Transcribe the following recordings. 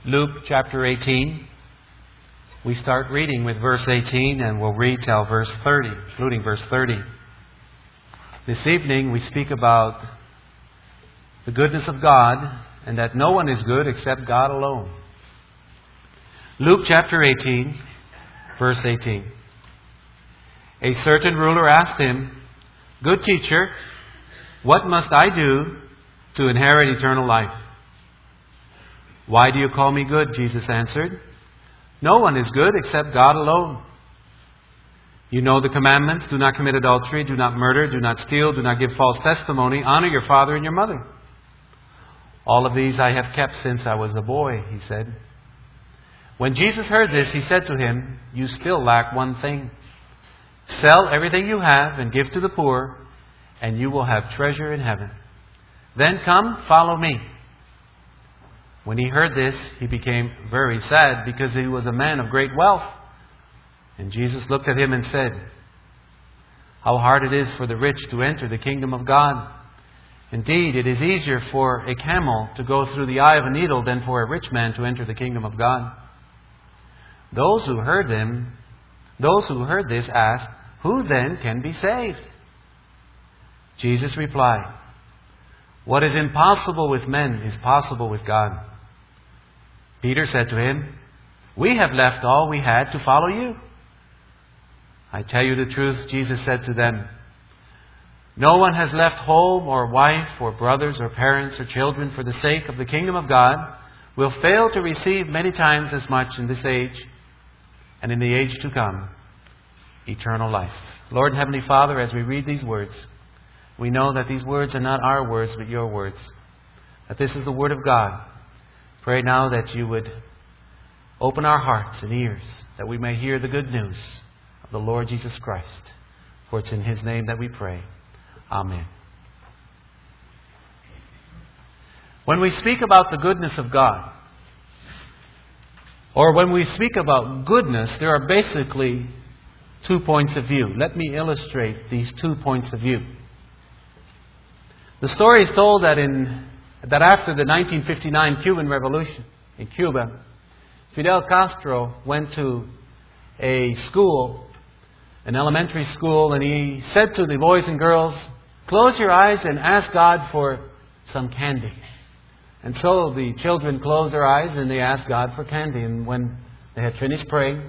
Luke chapter 18. We start reading with verse 18 and we'll read till verse 30, including verse 30. This evening we speak about the goodness of God and that no one is good except God alone. Luke chapter 18, verse 18. A certain ruler asked him, "Good teacher, what must I do to inherit eternal life?" "Why do you call me good?" Jesus answered. "No one is good except God alone. You know the commandments: do not commit adultery, do not murder, do not steal, do not give false testimony, honor your father and your mother. All of these I have kept since I was a boy," he said. When Jesus heard this, he said to him, "You still lack one thing. Sell everything you have and give to the poor, and you will have treasure in heaven. Then come, follow me." When he heard this, he became very sad because he was a man of great wealth. And Jesus looked at him and said, "How hard it is for the rich to enter the kingdom of God. Indeed, it is easier for a camel to go through the eye of a needle than for a rich man to enter the kingdom of God." Those who heard this asked, "Who then can be saved?" Jesus replied, "What is impossible with men is possible with God." Peter said to him, "We have left all we had to follow you." "I tell you the truth," Jesus said to them, "no one has left home or wife or brothers or parents or children for the sake of the kingdom of God will fail to receive many times as much in this age and in the age to come, eternal life." Lord and Heavenly Father, as we read these words, we know that these words are not our words but your words, that this is the Word of God. Pray now that you would open our hearts and ears, that we may hear the good news of the Lord Jesus Christ. For it's in His name that we pray. Amen. When we speak about the goodness of God, or when we speak about goodness, there are basically 2 points of view. Let me illustrate these 2 points of view. The story is told that after the 1959 Cuban Revolution in Cuba, Fidel Castro went to a school, an elementary school, and he said to the boys and girls, "Close your eyes and ask God for some candy." And so the children closed their eyes and they asked God for candy. And when they had finished praying,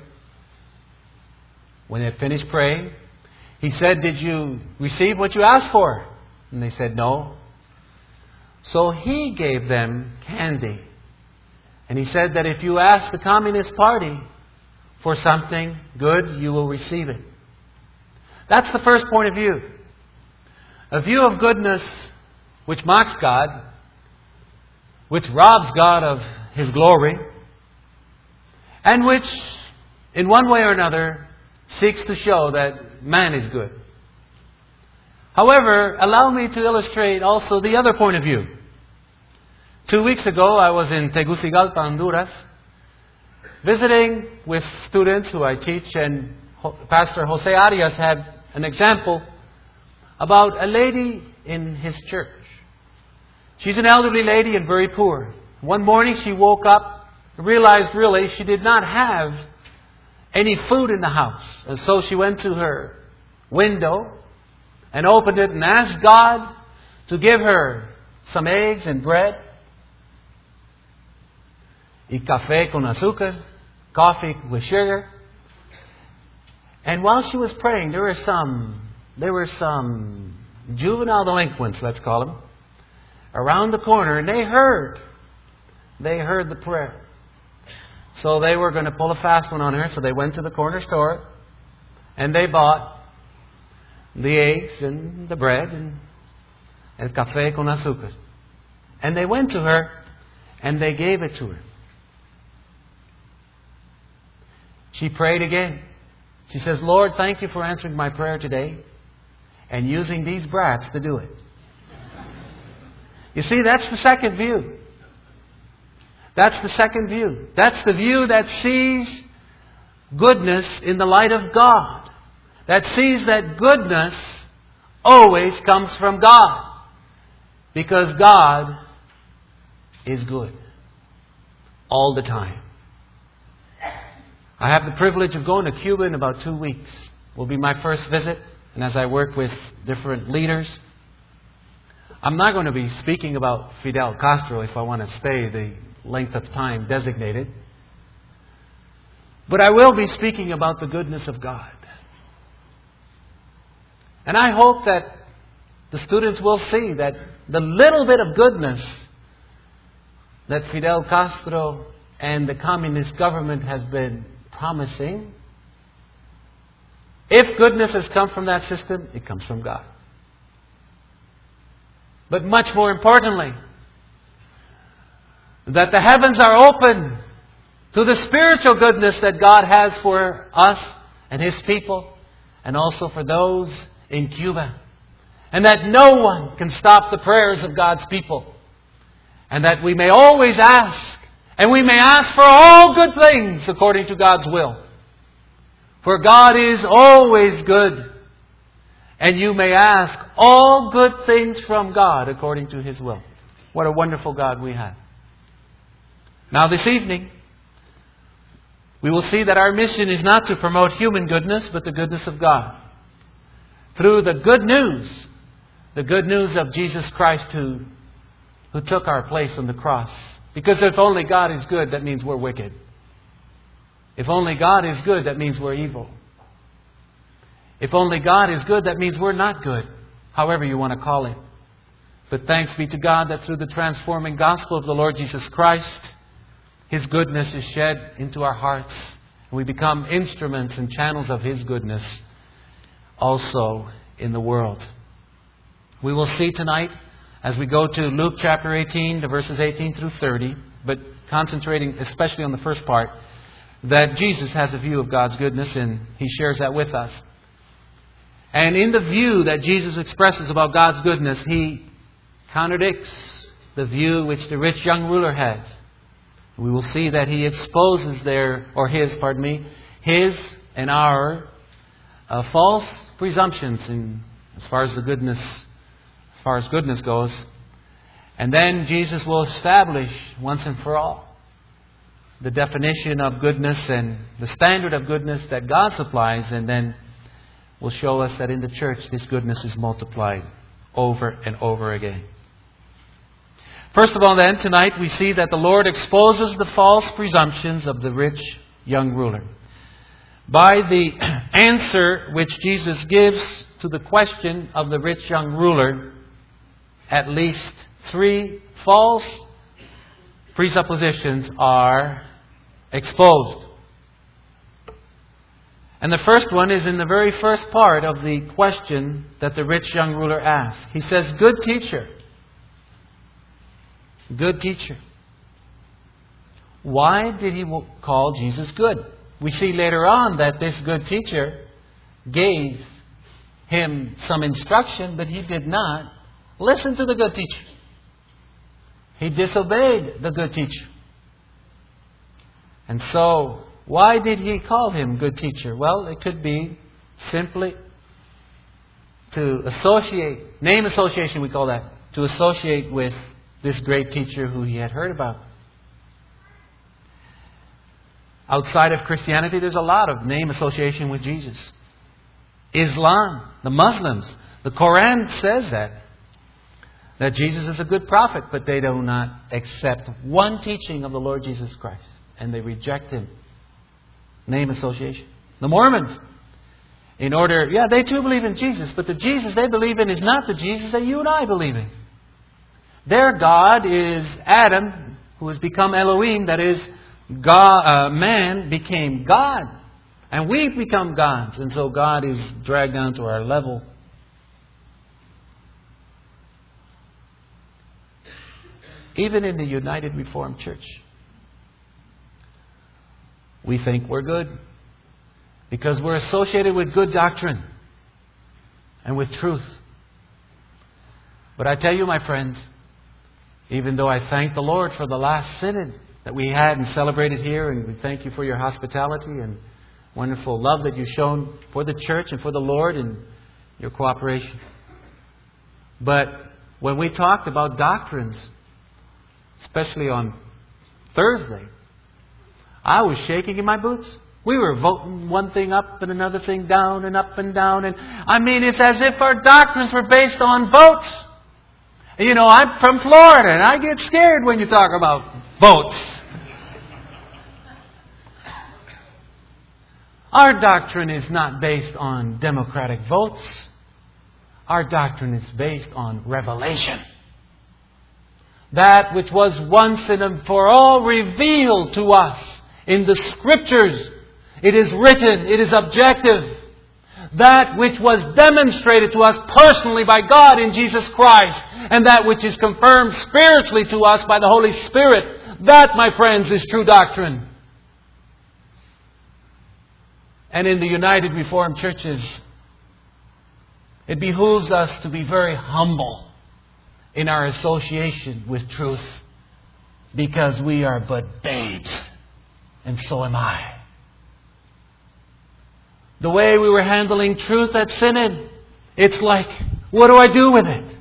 He said, "Did you receive what you asked for?" And they said, "No." So He gave them candy. And He said that if you ask the Communist Party for something good, you will receive it. That's the first point of view. A view of goodness which mocks God, which robs God of His glory, and which, in one way or another, seeks to show that man is good. However, allow me to illustrate also the other point of view. 2 weeks ago, I was in Tegucigalpa, Honduras, visiting with students who I teach, and Pastor Jose Arias had an example about a lady in his church. She's an elderly lady and very poor. One morning she woke up and realized really she did not have any food in the house. And so she went to her window and opened it and asked God to give her some eggs and bread, y café con azúcar, coffee with sugar. And while she was praying, there were some juvenile delinquents, let's call them, around the corner, and they heard the prayer. So they were going to pull a fast one on her, so they went to the corner store and they bought the eggs and the bread and el café con azúcar. And they went to her and they gave it to her. She prayed again. She says, "Lord, thank you for answering my prayer today and using these brats to do it." You see, that's the second view. That's the second view. That's the view that sees goodness in the light of God. That sees that goodness always comes from God. Because God is good. all the time. I have the privilege of going to Cuba in about 2 weeks. It will be my first visit. And as I work with different leaders, I'm not going to be speaking about Fidel Castro if I want to stay the length of time designated. But I will be speaking about the goodness of God. And I hope that the students will see that the little bit of goodness that Fidel Castro and the communist government has been promising, if goodness has come from that system, it comes from God. But much more importantly, that the heavens are open to the spiritual goodness that God has for us and His people, and also for those in Cuba. And that no one can stop the prayers of God's people. And that we may always ask, and we may ask for all good things according to God's will. For God is always good. And you may ask all good things from God according to His will. What a wonderful God we have. Now this evening, we will see that our mission is not to promote human goodness, but the goodness of God. Through the good news of Jesus Christ who took our place on the cross. Because if only God is good, that means we're wicked. If only God is good, that means we're evil. If only God is good, that means we're not good. However you want to call it. But thanks be to God that through the transforming gospel of the Lord Jesus Christ, His goodness is shed into our hearts. And we become instruments and channels of His goodness also in the world. We will see tonight, as we go to Luke chapter 18, to verses 18 through 30, but concentrating especially on the first part, that Jesus has a view of God's goodness and He shares that with us. And in the view that Jesus expresses about God's goodness, He contradicts the view which the rich young ruler has. We will see that He exposes his and our false presumptions as far as goodness goes. And then Jesus will establish once and for all the definition of goodness and the standard of goodness that God supplies, and then will show us that in the church this goodness is multiplied over and over again. First of all then, tonight we see that the Lord exposes the false presumptions of the rich young ruler. By the answer which Jesus gives to the question of the rich young ruler, at least 3 false presuppositions are exposed. And the first one is in the very first part of the question that the rich young ruler asked. He says, "Good teacher." Good teacher. Why did he call Jesus good? We see later on that this good teacher gave him some instruction, but he did not listen to the good teacher. He disobeyed the good teacher. And so, why did he call him good teacher? Well, it could be simply to associate, name association we call that, to associate with this great teacher who he had heard about. Outside of Christianity, there's a lot of name association with Jesus. Islam, the Muslims, the Quran says that Jesus is a good prophet, but they do not accept one teaching of the Lord Jesus Christ. And they reject Him. Name association. The Mormons, they too believe in Jesus, but the Jesus they believe in is not the Jesus that you and I believe in. Their God is Adam, who has become Elohim, that is, God, man became God. And we've become gods. And so God is dragged down to our level. Even in the United Reformed Church, we think we're good because we're associated with good doctrine and with truth. But I tell you, my friends, even though I thank the Lord for the last synod that we had and celebrated here, and we thank you for your hospitality and wonderful love that you've shown for the church and for the Lord and your cooperation. But when we talked about doctrines, especially on Thursday, I was shaking in my boots. We were voting one thing up and another thing down and up and down. And I mean, it's as if our doctrines were based on votes. You know, I'm from Florida and I get scared when you talk about votes. Our doctrine is not based on democratic votes. Our doctrine is based on revelation. That which was once and for all revealed to us in the Scriptures. It is written. It is objective. That which was demonstrated to us personally by God in Jesus Christ. And that which is confirmed spiritually to us by the Holy Spirit. That, my friends, is true doctrine. And in the United Reformed Churches, it behooves us to be very humble in our association with truth. Because we are but babes. And so am I. The way we were handling truth at Synod, it's like, what do I do with it?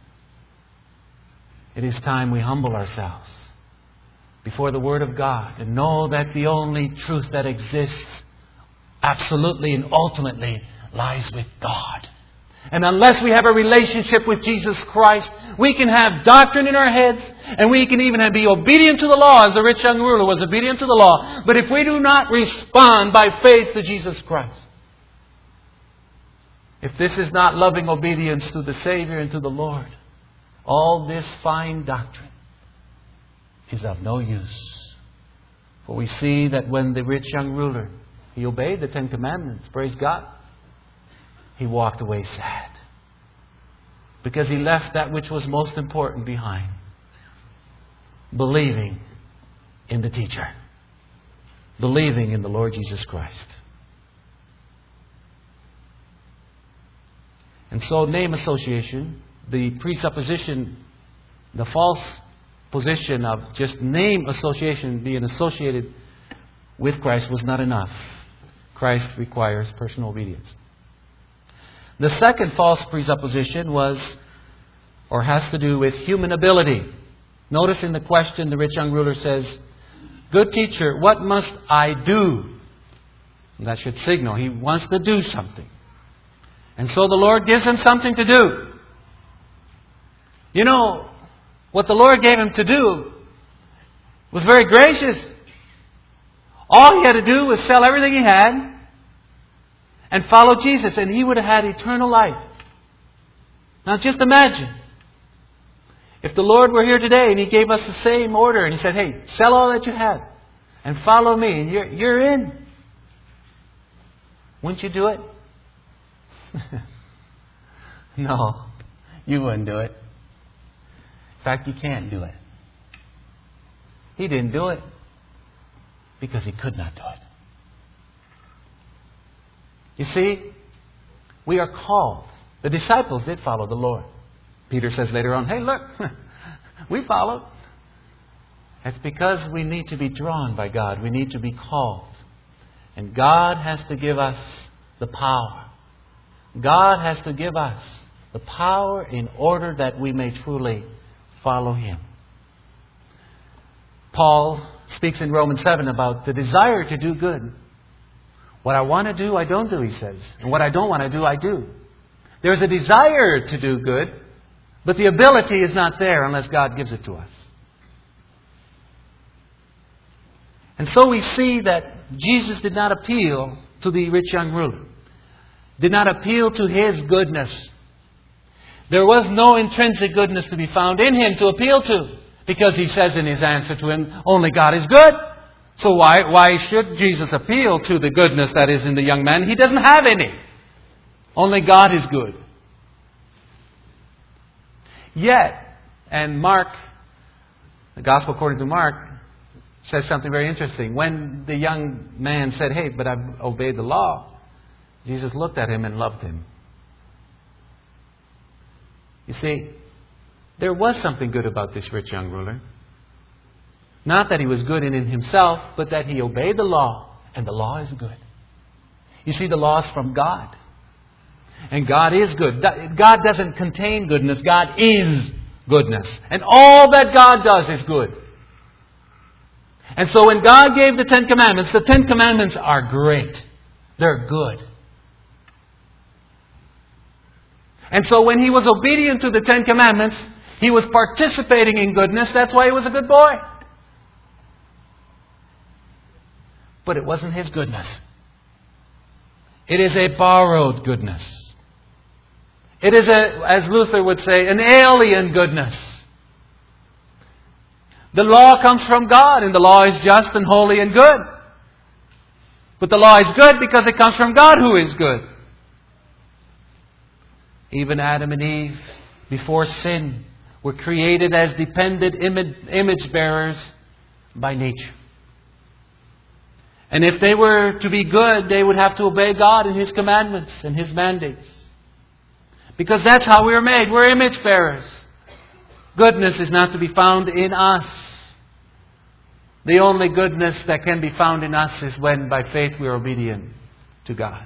It is time we humble ourselves before the Word of God and know that the only truth that exists absolutely and ultimately lies with God. And unless we have a relationship with Jesus Christ, we can have doctrine in our heads and we can even be obedient to the law as the rich young ruler was obedient to the law. But if we do not respond by faith to Jesus Christ, if this is not loving obedience to the Savior and to the Lord, all this fine doctrine is of no use. For we see that when the rich young ruler, he obeyed the Ten Commandments, praise God, he walked away sad. Because he left that which was most important behind. Believing in the teacher. Believing in the Lord Jesus Christ. And so name association, the presupposition, the false position of just name association being associated with Christ was not enough. Christ requires personal obedience. The second false presupposition was, or has to do with human ability. Notice in the question the rich young ruler says, "Good teacher, what must I do?" And that should signal he wants to do something. And so the Lord gives him something to do. You know, what the Lord gave him to do was very gracious. All he had to do was sell everything he had and follow Jesus, and he would have had eternal life. Now just imagine, if the Lord were here today and He gave us the same order and He said, "Hey, sell all that you have and follow me," and you're in. Wouldn't you do it? No, you wouldn't do it. In fact, you can't do it. He didn't do it because He could not do it. You see, we are called. The disciples did follow the Lord. Peter says later on, "Hey, look, we followed." It's because we need to be drawn by God. We need to be called. And God has to give us the power. God has to give us the power in order that we may truly follow Him. Paul speaks in Romans 7 about the desire to do good. What I want to do, I don't do, he says. And what I don't want to do, I do. There's a desire to do good, but the ability is not there unless God gives it to us. And so we see that Jesus did not appeal to the rich young ruler. Did not appeal to his goodness. There was no intrinsic goodness to be found in him to appeal to. Because he says in his answer to him, only God is good. So why should Jesus appeal to the goodness that is in the young man? He doesn't have any. Only God is good. Yet, and Mark, the Gospel according to Mark, says something very interesting. When the young man said, "Hey, but I've obeyed the law," Jesus looked at him and loved him. You see, there was something good about this rich young ruler. Not that he was good in himself, but that he obeyed the law, and the law is good. You see, the law is from God. And God is good. God doesn't contain goodness. God is goodness. And all that God does is good. And so when God gave the 10 Commandments, the 10 Commandments are great. They're good. And so when he was obedient to the 10 Commandments, he was participating in goodness. That's why he was a good boy. But it wasn't his goodness. It is a borrowed goodness. It is, as Luther would say, an alien goodness. The law comes from God, and the law is just and holy and good. But the law is good because it comes from God, who is good. Even Adam and Eve, before sin, were created as dependent image bearers by nature. And if they were to be good, they would have to obey God and His commandments and His mandates. Because that's how we are made. We're image bearers. Goodness is not to be found in us. The only goodness that can be found in us is when by faith we are obedient to God.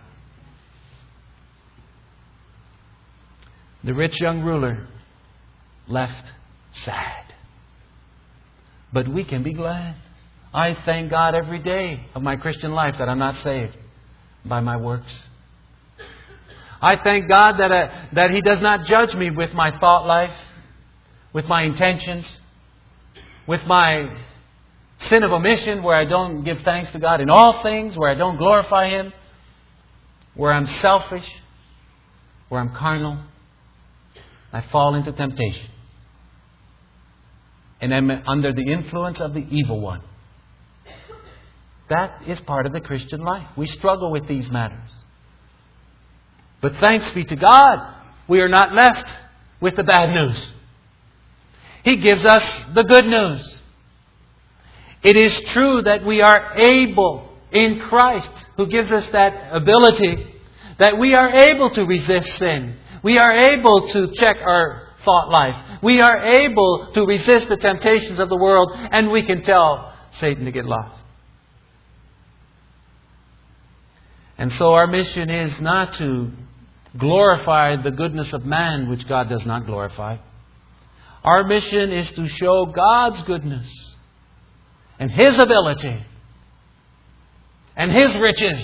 The rich young ruler left sad. But we can be glad. I thank God every day of my Christian life that I'm not saved by my works. I thank God that He does not judge me with my thought life, with my intentions, with my sin of omission where I don't give thanks to God in all things, where I don't glorify Him, where I'm selfish, where I'm carnal. I fall into temptation. And I'm under the influence of the evil one. That is part of the Christian life. We struggle with these matters. But thanks be to God, we are not left with the bad news. He gives us the good news. It is true that we are able in Christ, who gives us that ability, that we are able to resist sin. We are able to check our thought life. We are able to resist the temptations of the world, and we can tell Satan to get lost. And so our mission is not to glorify the goodness of man, which God does not glorify. Our mission is to show God's goodness and His ability and His riches.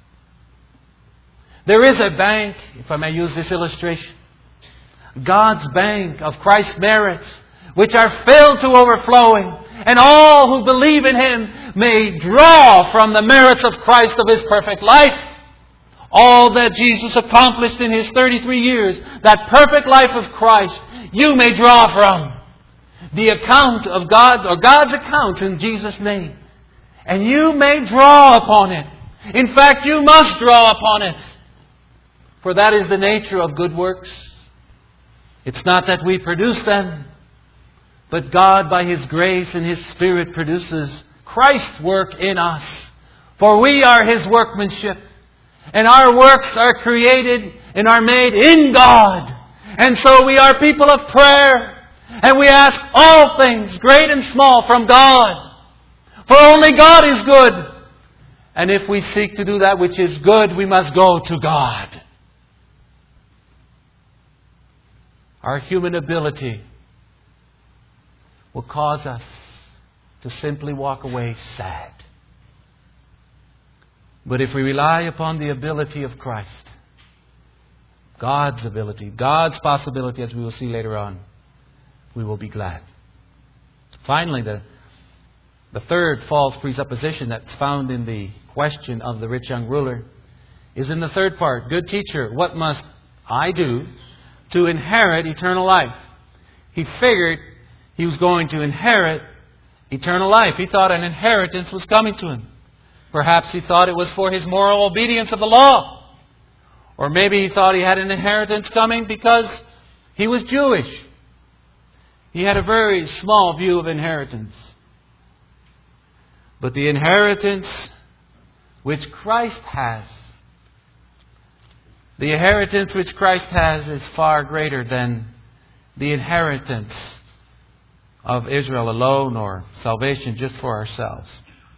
There is a bank, if I may use this illustration, God's bank of Christ's merits, which are filled to overflowing, and all who believe in Him may draw from the merits of Christ of His perfect life. All that Jesus accomplished in His 33 years, that perfect life of Christ, you may draw from the account of God, or God's account in Jesus' name. And you may draw upon it. In fact, you must draw upon it. For that is the nature of good works. It's not that we produce them, but God by His grace and His Spirit produces Christ's work in us. For we are His workmanship. And our works are created and are made in God. And so we are people of prayer. And we ask all things, great and small, from God. For only God is good. And if we seek to do that which is good, we must go to God. Our human ability will cause us to simply walk away sad. But if we rely upon the ability of Christ, God's ability, God's possibility, as we will see later on, we will be glad. Finally, the third false presupposition that's found in the question of the rich young ruler is in the third part. Good teacher, what must I do to inherit eternal life? He figured he was going to inherit eternal life. He thought an inheritance was coming to him. Perhaps he thought it was for his moral obedience of the law. Or maybe he thought he had an inheritance coming because he was Jewish. He had a very small view of inheritance. But the inheritance which Christ has, the inheritance which Christ has is far greater than the inheritance of Israel alone or salvation just for ourselves.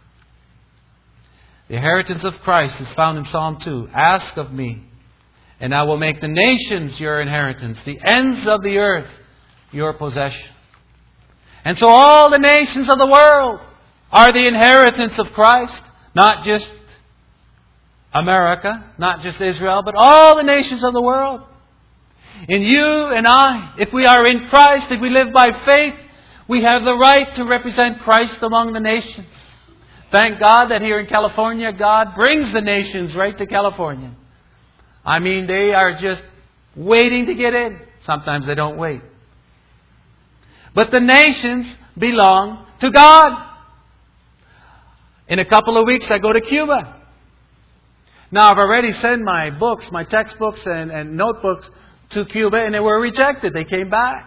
The inheritance of Christ is found in Psalm 2. Ask of me, and I will make the nations your inheritance, the ends of the earth your possession. And so all the nations of the world are the inheritance of Christ. Not just America, not just Israel, but all the nations of the world. And you and I, if we are in Christ, if we live by faith, we have the right to represent Christ among the nations. Thank God that here in California, God brings the nations right to California. I mean, they are just waiting to get in. Sometimes they don't wait. But the nations belong to God. In a couple of weeks, I go to Cuba. Now, I've already sent my books, my textbooks and notebooks to Cuba, and they were rejected. They came back.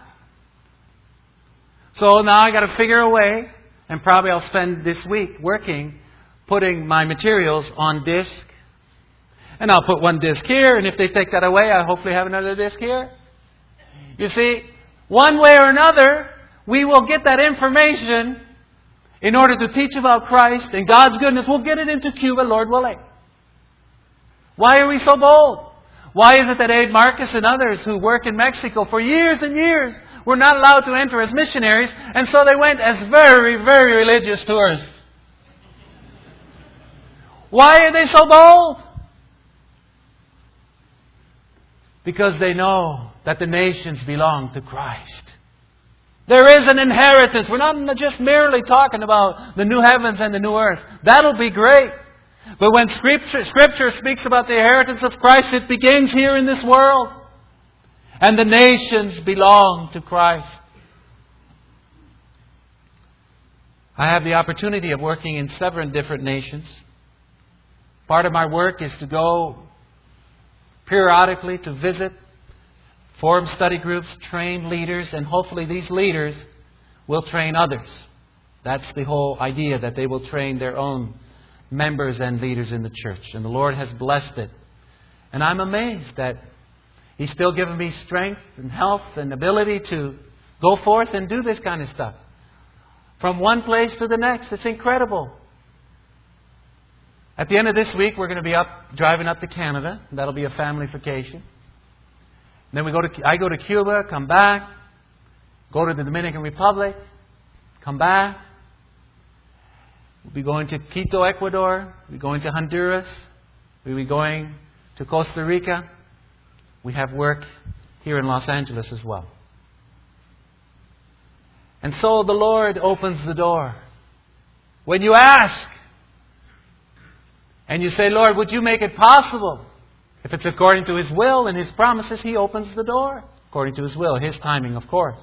So now I got to figure a way, and probably I'll spend this week working, putting my materials on disc. And I'll put one disc here, and if they take that away, I'll hopefully have another disc here. You see, one way or another, we will get that information in order to teach about Christ and God's goodness. We'll get it into Cuba, Lord willing. Why are we so bold? Why is it that Abe Marcus and others who work in Mexico for years and years were not allowed to enter as missionaries, and so they went as very, very religious tourists? Why are they so bold? Because they know that the nations belong to Christ. There is an inheritance. We're not just merely talking about the new heavens and the new earth. That'll be great. But when Scripture speaks about the inheritance of Christ, it begins here in this world. And the nations belong to Christ. I have the opportunity of working in 7 different nations. Part of my work is to go periodically to visit, form study groups, train leaders, and hopefully these leaders will train others. That's the whole idea, that they will train their own members and leaders in the church. And the Lord has blessed it. And I'm amazed that He's still given me strength and health and ability to go forth and do this kind of stuff. From one place to the next. It's incredible. At the end of this week, we're going to be driving up to Canada. That'll be a family vacation. Then I go to Cuba, come back, go to the Dominican Republic, come back. We'll be going to Quito, Ecuador. We'll be going to Honduras. We'll be going to Costa Rica. We have work here in Los Angeles as well. And so the Lord opens the door. When you ask, and you say, Lord, would you make it possible? If it's according to His will and His promises, He opens the door. According to His will, His timing, of course.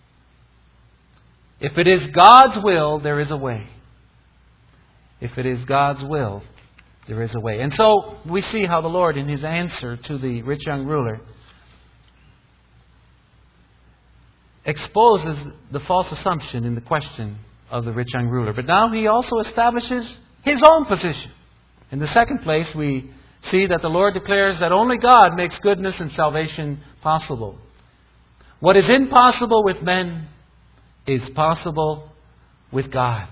If it is God's will, there is a way. If it is God's will, there is a way. And so we see how the Lord, in His answer to the rich young ruler, exposes the false assumption in the question of the rich young ruler. But now He also establishes His own position. In the second place, we see that the Lord declares that only God makes goodness and salvation possible. What is impossible with men is possible with God.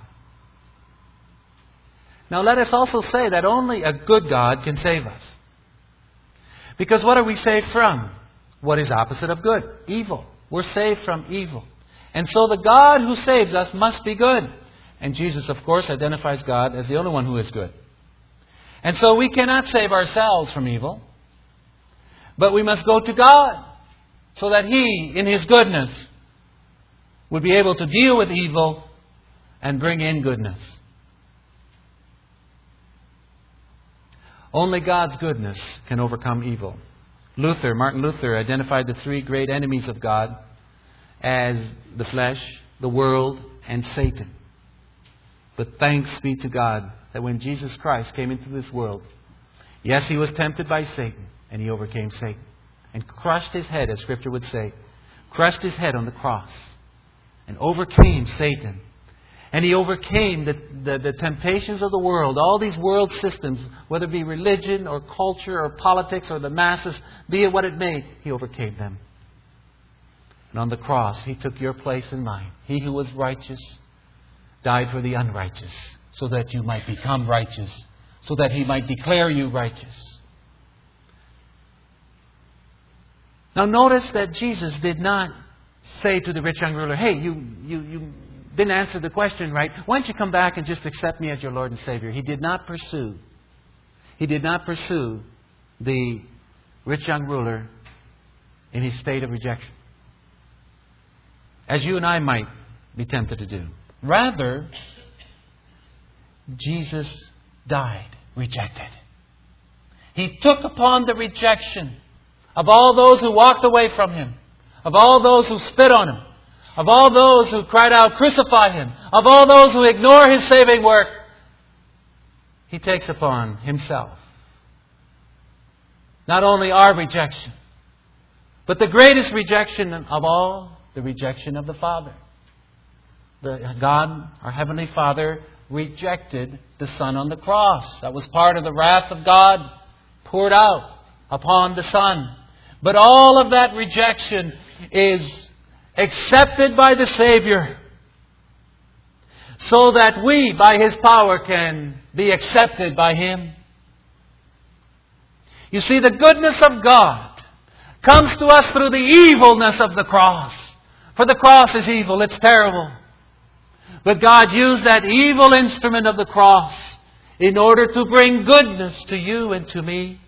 Now let us also say that only a good God can save us. Because what are we saved from? What is opposite of good? Evil. We're saved from evil. And so the God who saves us must be good. And Jesus, of course, identifies God as the only one who is good. And so we cannot save ourselves from evil. But we must go to God so that He, in His goodness, would be able to deal with evil and bring in goodness. Only God's goodness can overcome evil. Martin Luther identified the 3 great enemies of God as the flesh, the world, and Satan. But thanks be to God that when Jesus Christ came into this world, yes, He was tempted by Satan, and He overcame Satan. And crushed his head, as Scripture would say. Crushed his head on the cross. And overcame Satan. And He overcame the temptations of the world. All these world systems, whether it be religion or culture or politics or the masses, be it what it may, He overcame them. And on the cross, He took your place and mine. He who was righteous died for the unrighteous, so that you might become righteous, so that He might declare you righteous. Now notice that Jesus did not say to the rich young ruler, hey, you didn't answer the question right. Why don't you come back and just accept me as your Lord and Savior? He did not pursue. He did not pursue the rich young ruler in his state of rejection, as you and I might be tempted to do. Rather, Jesus died rejected. He took upon the rejection of all those who walked away from Him, of all those who spit on Him, of all those who cried out, "Crucify Him," of all those who ignore His saving work. He takes upon Himself not only our rejection, but the greatest rejection of all, the rejection of the Father. God, our Heavenly Father, rejected the Son on the cross. That was part of the wrath of God poured out upon the Son. But all of that rejection is accepted by the Savior, so that we, by His power, can be accepted by Him. You see, the goodness of God comes to us through the evilness of the cross. For the cross is evil, it's terrible. But God used that evil instrument of the cross in order to bring goodness to you and to me.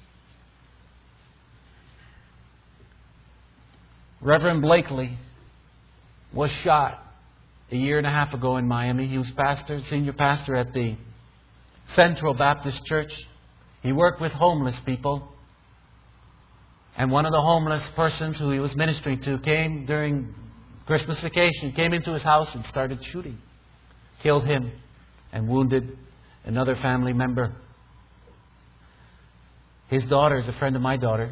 Reverend Blakely was shot a year and a half ago in Miami. He was senior pastor at the Central Baptist Church. He worked with homeless people. And one of the homeless persons who he was ministering to came during Christmas vacation, came into his house and started shooting. Killed him and wounded another family member. His daughter is a friend of my daughter.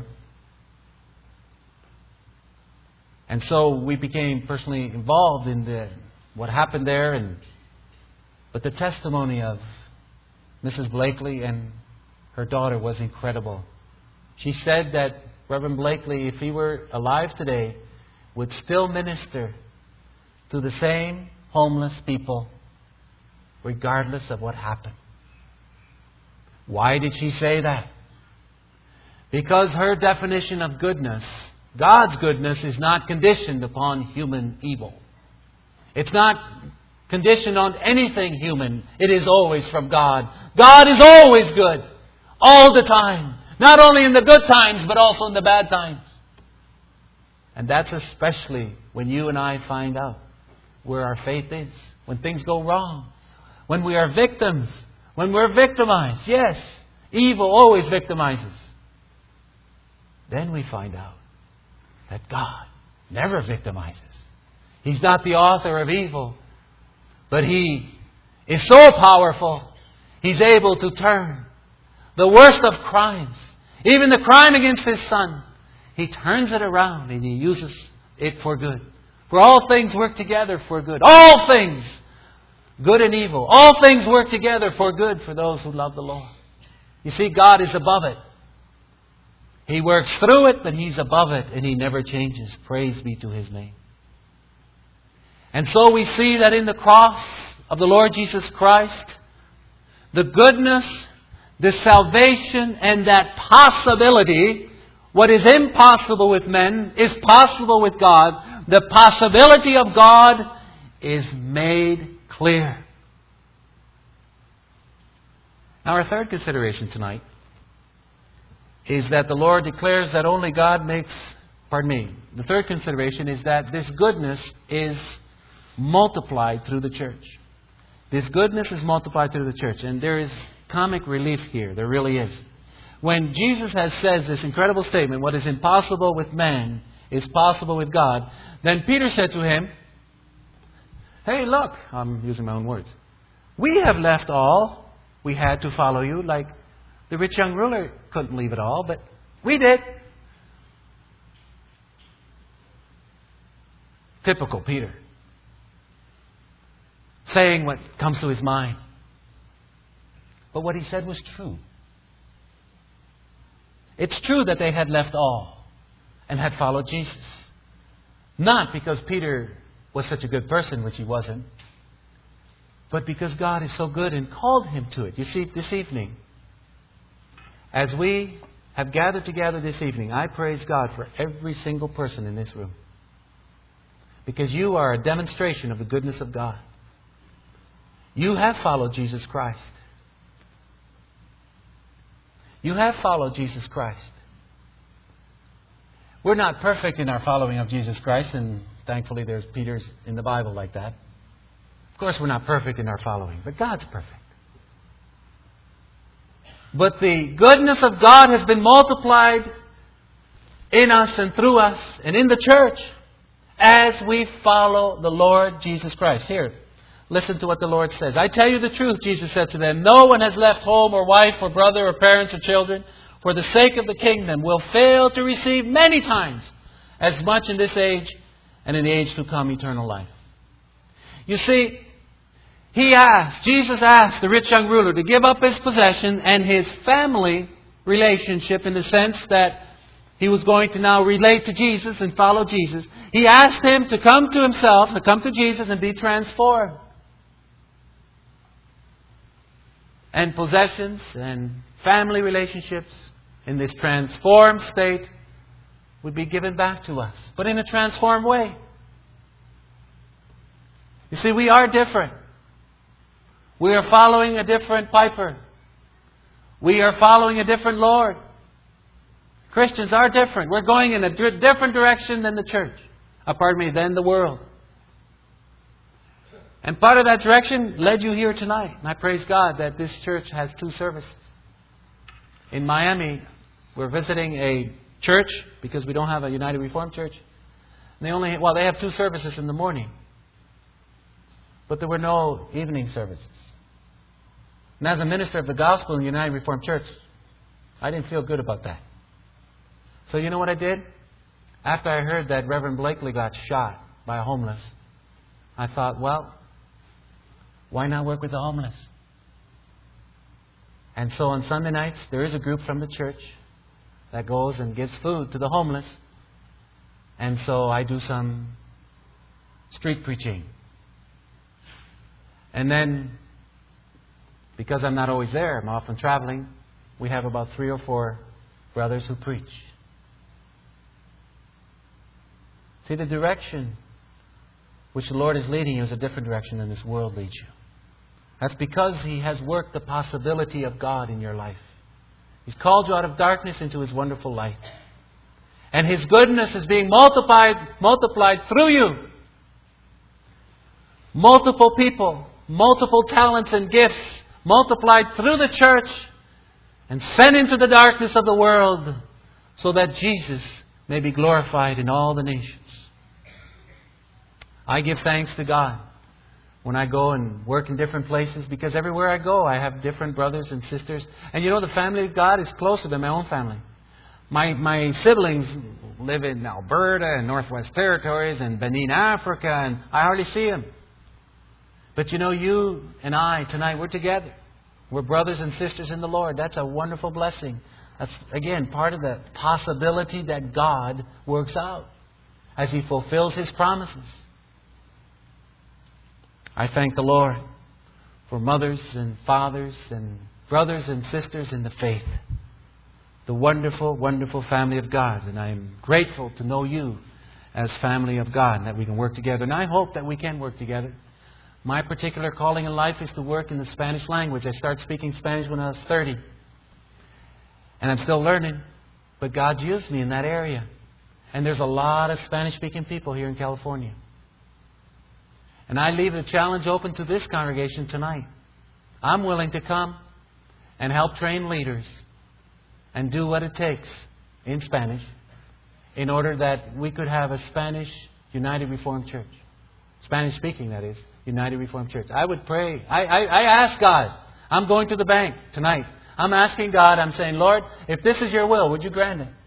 And so we became personally involved in what happened there. But the testimony of Mrs. Blakely and her daughter was incredible. She said that Reverend Blakely, if he were alive today, would still minister to the same homeless people, regardless of what happened. Why did she say that? Because her definition of goodness, God's goodness, is not conditioned upon human evil. It's not conditioned on anything human. It is always from God. God is always good, all the time. Not only in the good times, but also in the bad times. And that's especially when you and I find out where our faith is. When things go wrong. When we are victims. When we're victimized. Yes, evil always victimizes. Then we find out that God never victimizes. He's not the author of evil. But He is so powerful, He's able to turn the worst of crimes, even the crime against His Son, He turns it around and He uses it for good. For all things work together for good. All things, good and evil. All things work together for good for those who love the Lord. You see, God is above it. He works through it, but He's above it and He never changes. Praise be to His name. And so we see that in the cross of the Lord Jesus Christ, the goodness, the salvation, and that possibility, what is impossible with men is possible with God. The possibility of God is made clear. Now, our third consideration tonight is that the Lord declares that only God makes, the third consideration is that this goodness is multiplied through the church. This goodness is multiplied through the church. And there is comic relief here. There really is. When Jesus has said this incredible statement, what is impossible with man is possible with God, then Peter said to Him, "Hey, look," I'm using my own words, "we have left all we had to follow you." Like the rich young ruler couldn't leave it all, but we did. Typical Peter. Saying what comes to his mind. But what he said was true. It's true that they had left all and had followed Jesus. Not because Peter was such a good person, which he wasn't, but because God is so good and called him to it. You see, this evening, as we have gathered together this evening, I praise God for every single person in this room. Because you are a demonstration of the goodness of God. You have followed Jesus Christ. You have followed Jesus Christ. We're not perfect in our following of Jesus Christ, and thankfully there's Peters in the Bible like that. Of course we're not perfect in our following, but God's perfect. But the goodness of God has been multiplied in us and through us and in the church as we follow the Lord Jesus Christ. Here, listen to what the Lord says. I tell you the truth, Jesus said to them, no one has left home or wife or brother or parents or children for the sake of the kingdom will fail to receive many times as much in this age and in the age to come eternal life. You see, Jesus asked the rich young ruler to give up his possession and his family relationship in the sense that he was going to now relate to Jesus and follow Jesus. He asked him to come to himself, to come to Jesus and be transformed. And possessions and family relationships in this transformed state would be given back to us, but in a transformed way. You see, we are different. We are following a different piper. We are following a different Lord. Christians are different. We're going in a different direction than the church. Than the world. And part of that direction led you here tonight. And I praise God that this church has 2 services. In Miami, we're visiting a church because we don't have a United Reformed church. And they have 2 services in the morning. But there were no evening services. And as a minister of the gospel in the United Reformed Church, I didn't feel good about that. So you know what I did? After I heard that Reverend Blakely got shot by a homeless, I thought, well, why not work with the homeless? And so on Sunday nights, there is a group from the church that goes and gives food to the homeless. And so I do some street preaching. And then, because I'm not always there, I'm often traveling, we have about 3 or 4 brothers who preach. See, the direction which the Lord is leading you is a different direction than this world leads you. That's because He has worked the possibility of God in your life. He's called you out of darkness into His wonderful light. And His goodness is being multiplied through you. Multiple people, multiple talents and gifts multiplied through the church and sent into the darkness of the world so that Jesus may be glorified in all the nations. I give thanks to God when I go and work in different places because everywhere I go I have different brothers and sisters. And you know, the family of God is closer than my own family. My siblings live in Alberta and Northwest Territories and Benin, Africa, and I hardly see them. But you know, you and I tonight, we're together. We're brothers and sisters in the Lord. That's a wonderful blessing. That's, again, part of the possibility that God works out as He fulfills His promises. I thank the Lord for mothers and fathers and brothers and sisters in the faith. The wonderful, wonderful family of God. And I am grateful to know you as family of God and that we can work together. And I hope that we can work together. My particular calling in life is to work in the Spanish language. I started speaking Spanish when I was 30. And I'm still learning. But God's used me in that area. And there's a lot of Spanish-speaking people here in California. And I leave the challenge open to this congregation tonight. I'm willing to come and help train leaders and do what it takes in Spanish in order that we could have a Spanish United Reformed Church. Spanish-speaking, that is. United Reformed Church. I would pray. I ask God. I'm going to the bank tonight. I'm asking God. I'm saying, Lord, if this is your will, would you grant it?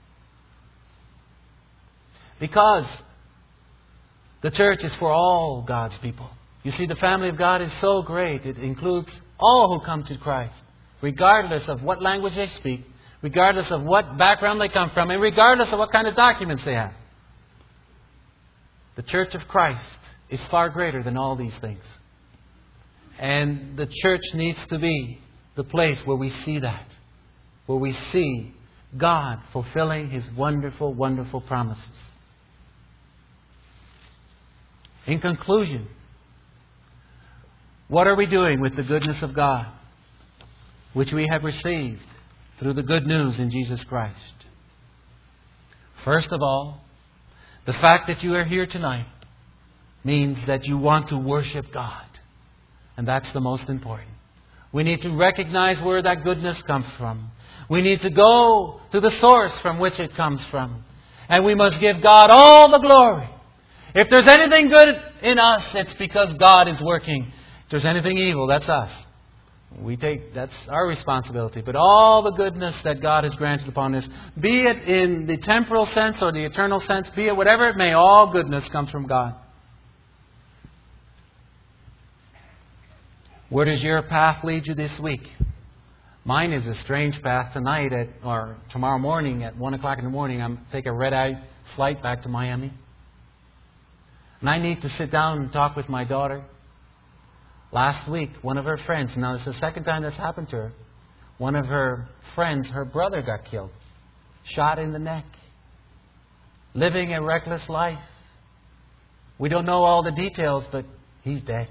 Because the church is for all God's people. You see, the family of God is so great. It includes all who come to Christ, regardless of what language they speak, regardless of what background they come from, and regardless of what kind of documents they have. The church of Christ is far greater than all these things. And the church needs to be the place where we see that. Where we see God fulfilling His wonderful, wonderful promises. In conclusion, What are we doing with the goodness of God, which we have received through the good news in Jesus Christ? First of all, the fact that you are here tonight means that you want to worship God. And that's the most important. We need to recognize where that goodness comes from. We need to go to the source from which it comes from. And we must give God all the glory. If there's anything good in us, it's because God is working. If there's anything evil, that's us. That's our responsibility. But all the goodness that God has granted upon us, be it in the temporal sense or the eternal sense, be it whatever it may, all goodness comes from God. Where does your path lead you this week? Mine is a strange path tonight or tomorrow morning at 1 o'clock in the morning. I'm take a red-eye flight back to Miami. And I need to sit down and talk with my daughter. Last week, one of her friends, now this is the second time that's happened to her, one of her friends, her brother got killed. Shot in the neck. Living a reckless life. We don't know all the details, but he's dead.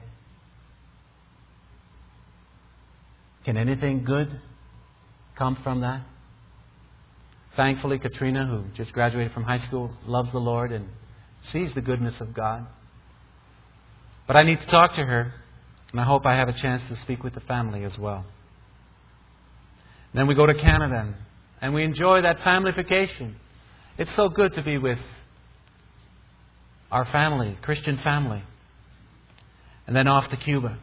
Can anything good come from that? Thankfully, Katrina, who just graduated from high school, loves the Lord and sees the goodness of God. But I need to talk to her, and I hope I have a chance to speak with the family as well. Then we go to Canada, and we enjoy that familyfication. It's so good to be with our family, Christian family. And then off to Cuba.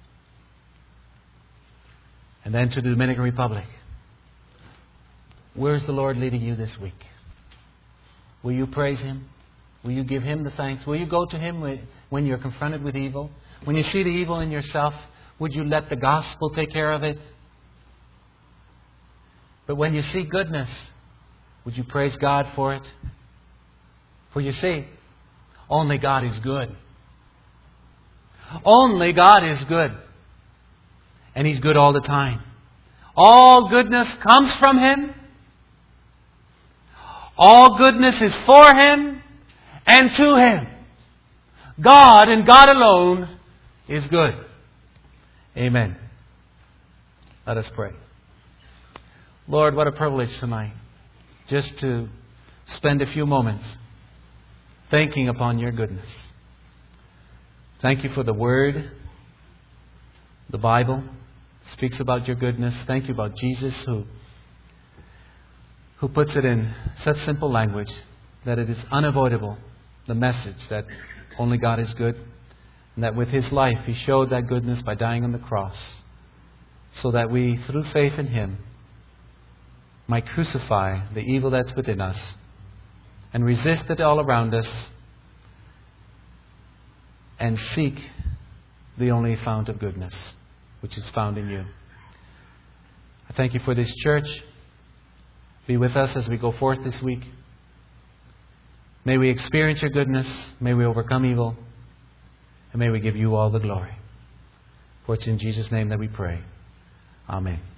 And then to the Dominican Republic. Where's the Lord leading you this week? Will you praise Him? Will you give Him the thanks? Will you go to Him when you're confronted with evil? When you see the evil in yourself, would you let the gospel take care of it? But when you see goodness, would you praise God for it? For you see, only God is good. Only God is good. And He's good all the time. All goodness comes from Him. All goodness is for Him and to Him. God and God alone is good. Amen. Let us pray. Lord, what a privilege tonight just to spend a few moments thinking upon Your goodness. Thank You for the Word. The Bible speaks about Your goodness. Thank You about Jesus who puts it in such simple language that it is unavoidable, the message that only God is good, and that with His life He showed that goodness by dying on the cross, so that we, through faith in Him, might crucify the evil that's within us and resist it all around us and seek the only fount of goodness, which is found in You. I thank You for this church. Be with us as we go forth this week. May we experience Your goodness. May we overcome evil. And may we give You all the glory. For it's in Jesus' name that we pray. Amen.